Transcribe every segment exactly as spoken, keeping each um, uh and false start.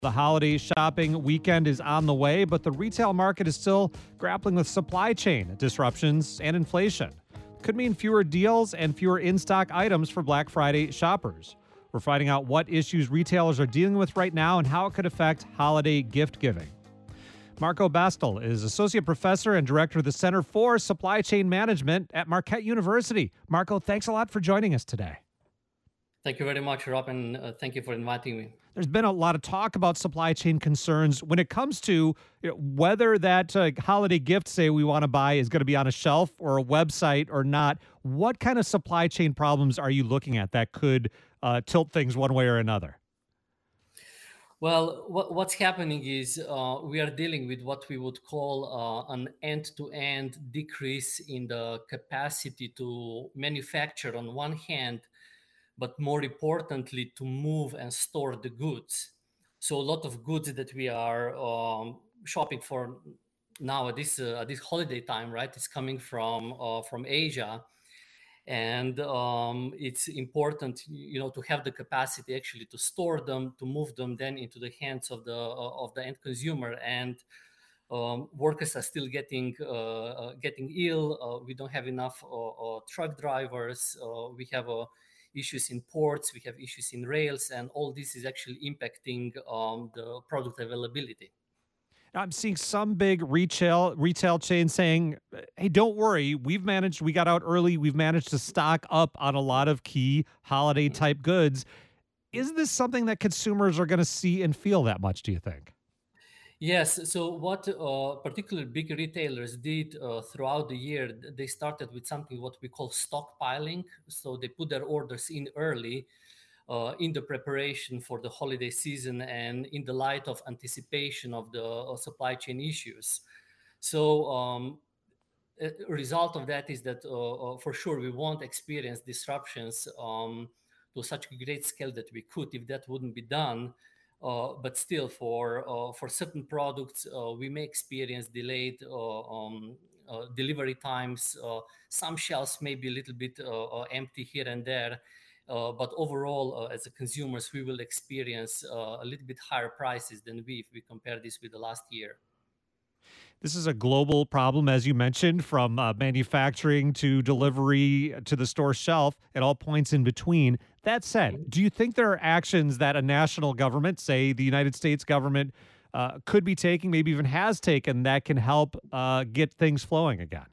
The holiday shopping weekend is on the way, but the retail market is still grappling with supply chain disruptions and inflation. Could mean fewer deals and fewer in stock items for Black Friday shoppers. We're finding out what issues retailers are dealing with right now and how it could affect holiday gift giving. Marco Bastel is Associate Professor and Director of the Center for Supply Chain Management at Marquette University. Marco, thanks a lot for joining us today. Thank you very much, Rob, and uh, thank you for inviting me. There's been a lot of talk about supply chain concerns when it comes to you know, whether that uh, holiday gift, say, we want to buy is going to be on a shelf or a website or not. What kind of supply chain problems are you looking at that could uh, tilt things one way or another? Well, what, what's happening is uh, we are dealing with what we would call uh, an end-to-end decrease in the capacity to manufacture on one hand, but more importantly, to move and store the goods. So a lot of goods that we are um, shopping for now at this uh, at this holiday time, right, is coming from uh, from Asia, and um, it's important, you know, to have the capacity actually to store them, to move them then into the hands of the uh, of the end consumer. And um, workers are still getting uh, uh, getting ill. Uh, we don't have enough uh, uh, truck drivers. Uh, we have a issues in ports, we have issues in rails, and all this is actually impacting um, the product availability. I'm seeing some big retail retail chains saying, "Hey, don't worry, we've managed. We got out early. We've managed to stock up on a lot of key holiday type goods." Is this something that consumers are going to see and feel that much, do you think? Yes. So what uh, particular big retailers did uh, throughout the year, they started with something what we call stockpiling. So they put their orders in early uh, in the preparation for the holiday season and in the light of anticipation of the uh, supply chain issues. So um, a result of that is that uh, uh, for sure we won't experience disruptions um, to such a great scale that we could if that wouldn't be done. Uh, but still, for uh, for certain products, uh, we may experience delayed uh, um, uh, delivery times. Uh, some shelves may be a little bit uh, uh, empty here and there, uh, but overall, uh, as a consumers, we will experience uh, a little bit higher prices than we if we compare this with the last year. This is a global problem, as you mentioned, from uh, manufacturing to delivery to the store shelf at all points in between. That said, do you think there are actions that a national government, say the United States government, uh, could be taking, maybe even has taken, that can help uh, get things flowing again?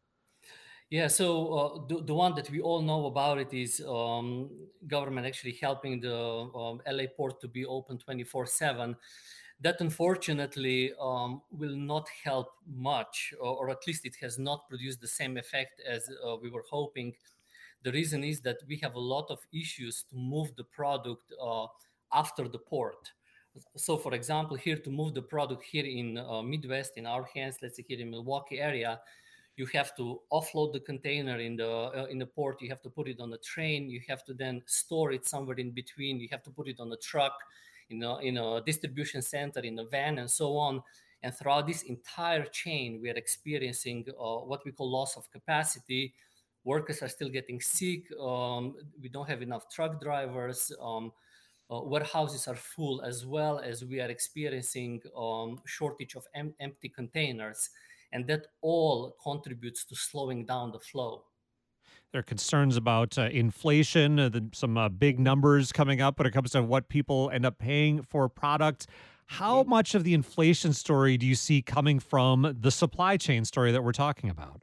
Yeah, so uh, the, the one that we all know about it is um, government actually helping the um, L A port to be open twenty-four seven. That unfortunately um, will not help much, or, or at least it has not produced the same effect as uh, we were hoping. The reason is that we have a lot of issues to move the product uh, after the port. So, for example, here to move the product here in uh, Midwest, in our hands, let's say here in Milwaukee area, you have to offload the container in the uh, in the port. You have to put it on a train. You have to then store it somewhere in between. You have to put it on a truck, in a, in a distribution center, in a van, and so on. And throughout this entire chain, we are experiencing uh, what we call loss of capacity. Workers are still getting sick. Um, we don't have enough truck drivers. Um, uh, warehouses are full, as well as we are experiencing um, shortage of em- empty containers. And that all contributes to slowing down the flow. There are concerns about uh, inflation, uh, the, some uh, big numbers coming up when it comes to what people end up paying for products. How much of the inflation story do you see coming from the supply chain story that we're talking about?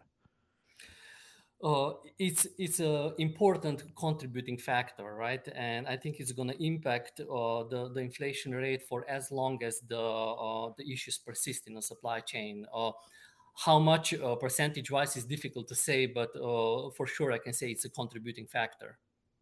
Uh, it's it's a important contributing factor, right? And I think it's going to impact uh, the the inflation rate for as long as the uh, the issues persist in the supply chain. Uh, how much uh, percentage wise is difficult to say, but uh, for sure I can say it's a contributing factor.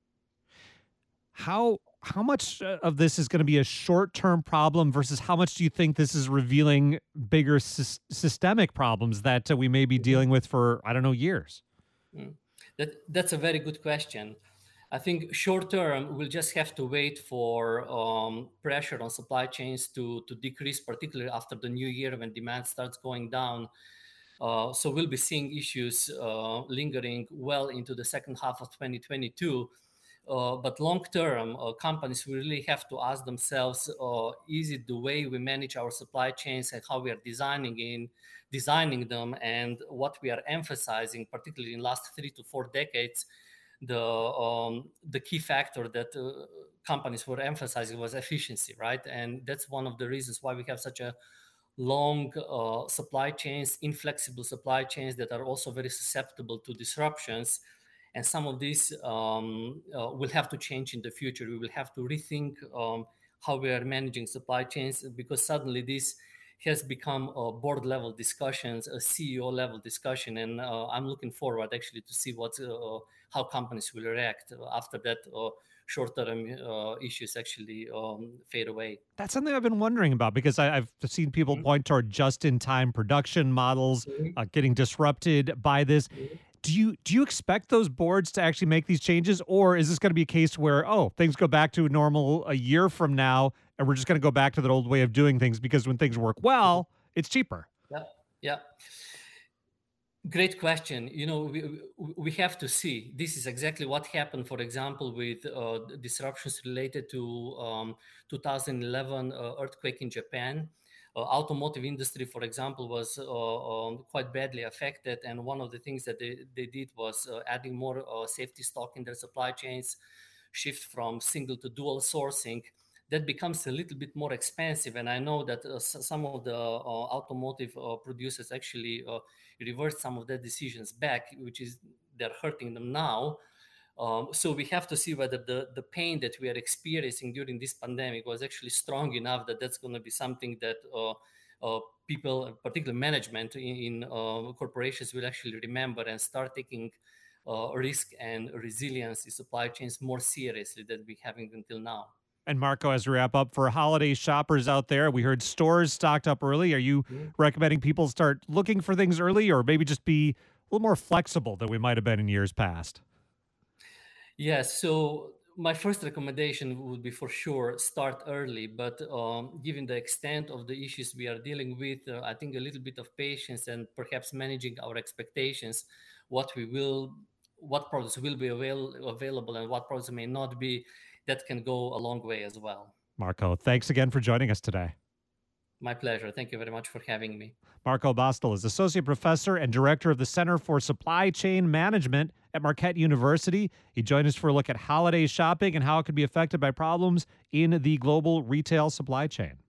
How how much uh, of this is going to be a short-term problem versus how much do you think this is revealing bigger sys- systemic problems that uh, we may be dealing with for, I don't know, years? Mm. That that's a very good question. I think short term we'll just have to wait for um, pressure on supply chains to to decrease, particularly after the new year when demand starts going down. Uh, so we'll be seeing issues uh, lingering well into the second half of twenty twenty-two. Uh, but long term, uh, companies will really have to ask themselves: uh, Is it the way we manage our supply chains and how we are designing in designing them, and what we are emphasizing, particularly in last three to four decades? The um, the key factor that uh, companies were emphasizing was efficiency, right? And that's one of the reasons why we have such a long uh, supply chains, inflexible supply chains that are also very susceptible to disruptions. And some of these um, uh, will have to change in the future. We will have to rethink um, how we are managing supply chains, because suddenly this has become a board level discussions, a C E O level discussion. And uh, I'm looking forward actually to see what, uh, how companies will react after that uh, short-term uh, issues actually um, fade away. That's something I've been wondering about because I, I've seen people Mhm. point toward just-in-time production models Mhm. uh, getting disrupted by this. Mhm. Do you do you expect those boards to actually make these changes, or is this going to be a case where oh things go back to normal a year from now, and we're just going to go back to that old way of doing things because when things work well, it's cheaper? Yeah, yeah. Great question. You know, we, we we have to see. This is exactly what happened, for example, with uh, disruptions related to um, two thousand eleven uh, earthquake in Japan. Uh, automotive industry, for example, was uh, um, quite badly affected. And one of the things that they, they did was uh, adding more uh, safety stock in their supply chains, shift from single to dual sourcing. That becomes a little bit more expensive. And I know that uh, s- some of the uh, automotive uh, producers actually uh, reverse some of their decisions back, which is they're hurting them now. Um, so we have to see whether the, the pain that we are experiencing during this pandemic was actually strong enough that that's going to be something that uh, uh, people, particularly management in, in uh, corporations, will actually remember and start taking uh, risk and resilience in supply chains more seriously than we having until now. And Marco, as we wrap up, for holiday shoppers out there, we heard stores stocked up early. Are you Mhm. recommending people start looking for things early, or maybe just be a little more flexible than we might have been in years past? Yes, so my first recommendation would be for sure start early, but um, given the extent of the issues we are dealing with, uh, I think a little bit of patience and perhaps managing our expectations, what we will, what products will be avail- available and what products may not be, that can go a long way as well. Marco, thanks again for joining us today. My pleasure. Thank you very much for having me. Marco Bastel is Associate Professor and Director of the Center for Supply Chain Management at Marquette University. He joined us for a look at holiday shopping and how it could be affected by problems in the global retail supply chain.